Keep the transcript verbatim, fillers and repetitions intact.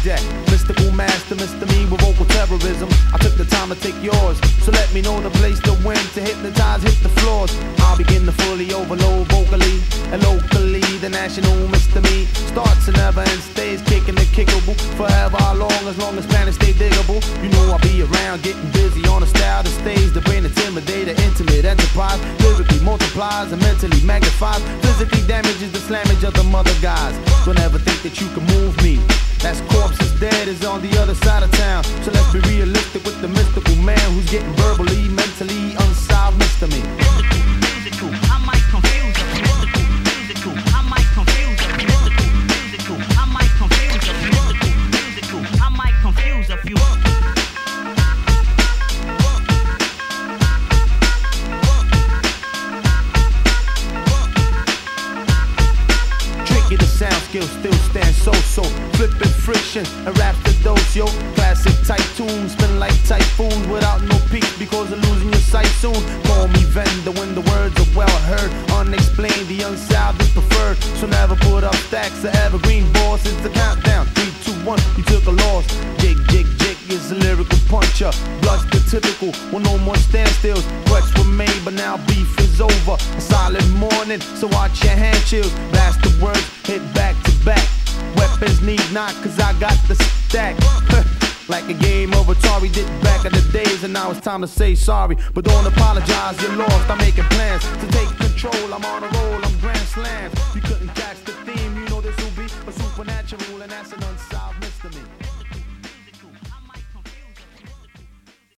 that. Mystical master, Mister Me with vocal terrorism. I took the time to take yours, so let me know the place to win. To hypnotize, hit the floors. I'll begin to fully overload vocally and locally. The national Mister Me starts and never ends, stays kicking the kickable forever. How long? As long as planets stay diggable. You know I'll be around, getting busy on a style that stays. The brain intimidator, intimate enterprise. Lyrically multiplies and mentally magnifies. Physically damages the slammage of the mother guys. Don't ever think that you can move me. That's corpse is dead, is on the other side of town. So let's be realistic with the mystical man who's getting verbally, mentally unsolved Mister Me. Mystical, musical, I might confuse you. Mystical, musical, I might confuse you. Mystical, musical, I might confuse you. Mystical, musical, I might confuse a few. The sound skills still stand so-so. Flipping friction and raps the dose, yo. Classic type tunes, spin like typhoons without no peaks because of losing your sight soon. Call me vendor when the words are well heard. Unexplained, the unsolved is preferred. So never put up stacks of evergreen balls. It's the countdown, three, two, one, you took a loss. Jig, jig, jig is a lyrical puncher. Blood's the typical, well no more standstills. Threats were made, but now beef is over. A solid morning, so watch your hand chills. Blast the words, hit back to back. Weapons need not, cause I got the stack. Like a game of Atari did back in the days, and now it's time to say sorry. But don't apologize, you're lost. I'm making plans to take control. I'm on a roll, I'm grand slams. You couldn't catch the theme, you know this will be a supernatural, and that's an unsolved mystery.